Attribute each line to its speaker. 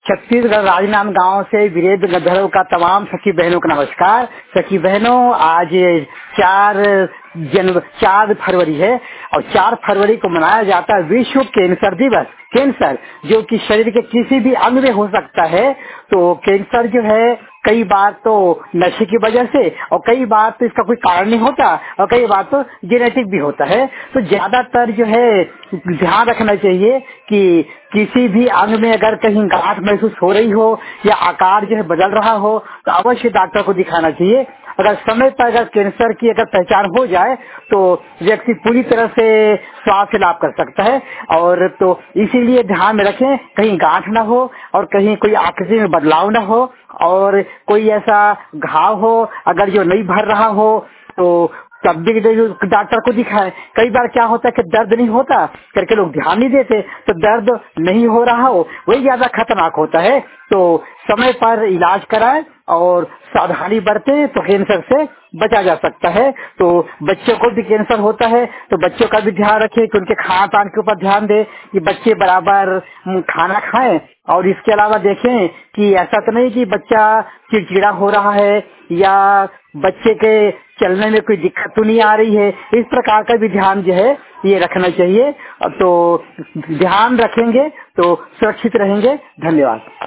Speaker 1: छत्तीसगढ़ राजनांद गांव से वीरेंद्र गंधर्व का तमाम सखी बहनों का नमस्कार। सखी बहनों, आज 4 फरवरी है और 4 फरवरी को मनाया जाता है विश्व कैंसर दिवस। कैंसर जो कि शरीर के किसी भी अंग में हो सकता है, तो कैंसर जो है कई बार तो नशे की वजह से और कई बार तो इसका कोई कारण नहीं होता और कई बार तो जेनेटिक भी होता है। तो ज्यादातर जो है ध्यान रखना चाहिए कि किसी भी अंग में अगर कहीं गांठ महसूस हो रही हो या आकार जो है बदल रहा हो तो अवश्य डॉक्टर को दिखाना चाहिए। अगर समय पर अगर कैंसर की अगर पहचान हो जाए तो व्यक्ति पूरी तरह से स्वास्थ्य लाभ कर सकता है। और तो इसीलिए ध्यान में रखें कहीं गांठ ना हो और कहीं कोई आकृति में बदलाव ना हो और कोई ऐसा घाव हो अगर जो नहीं भर रहा हो तो तब भी डॉक्टर को दिखाएं। कई बार क्या होता है कि दर्द नहीं होता करके लोग ध्यान नहीं देते, तो दर्द नहीं हो रहा हो वही ज्यादा खतरनाक होता है। तो समय पर इलाज कराएं और सावधानी बरतें तो कैंसर से बचा जा सकता है। तो बच्चों को भी कैंसर होता है तो बच्चों का भी ध्यान रखें कि उनके खान पान के ऊपर ध्यान दें कि बच्चे बराबर खाना खाएं। और इसके अलावा देखें कि ऐसा तो नहीं कि बच्चा चिड़चिड़ा हो रहा है या बच्चे के चलने में कोई दिक्कत तो नहीं आ रही है। इस प्रकार का भी ध्यान जो है ये रखना चाहिए। तो ध्यान रखेंगे तो सुरक्षित रहेंगे। धन्यवाद।